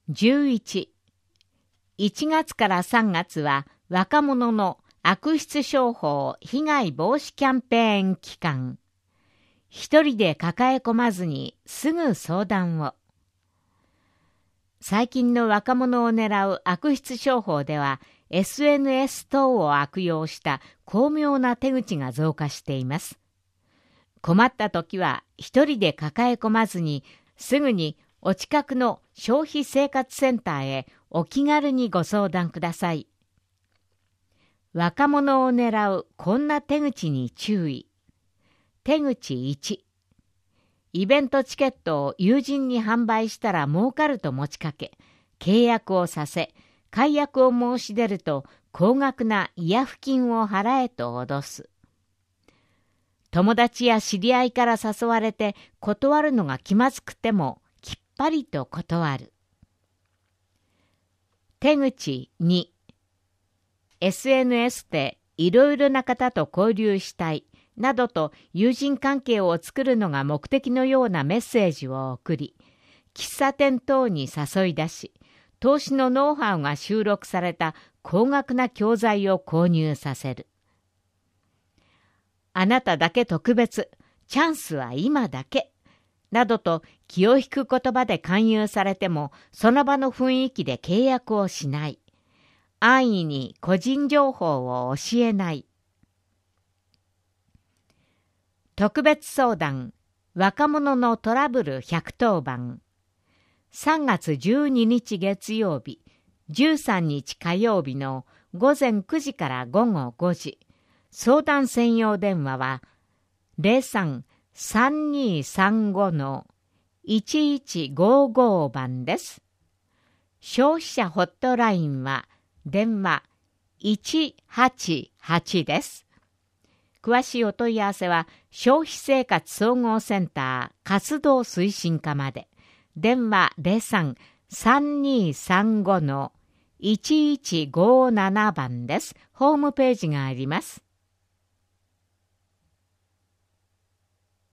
11、1月から3月は若者の悪質商法被害防止キャンペーン期間。一人で抱え込まずにすぐ相談を。最近の若者を狙う悪質商法では SNS 等を悪用した巧妙な手口が増加しています。困った時は一人で抱え込まずにすぐにお近くの消費生活センターへお気軽にご相談ください。若者を狙うこんな手口に注意。手口1、イベントチケットを友人に販売したら儲かると持ちかけ、契約をさせ、解約を申し出ると高額な違約金を払えと脅す。友達や知り合いから誘われて断るのが気まずくてもきっぱりと断る。手口2、SNS でいろいろな方と交流したいなどと友人関係を作るのが目的のようなメッセージを送り、喫茶店等に誘い出し、投資のノウハウが収録された高額な教材を購入させる。あなただけ特別、チャンスは今だけ、などと気を引く言葉で勧誘されても、その場の雰囲気で契約をしない。安易に個人情報を教えない。特別相談、若者のトラブル110番。3月12日月曜日、13日火曜日の午前9時から午後5時。相談専用電話は 03-3235-1155 番です。消費者ホットラインは電話188です。詳しいお問い合わせは消費生活総合センター活動推進課まで。電話 03-3235-1157 番です。ホームページがあります。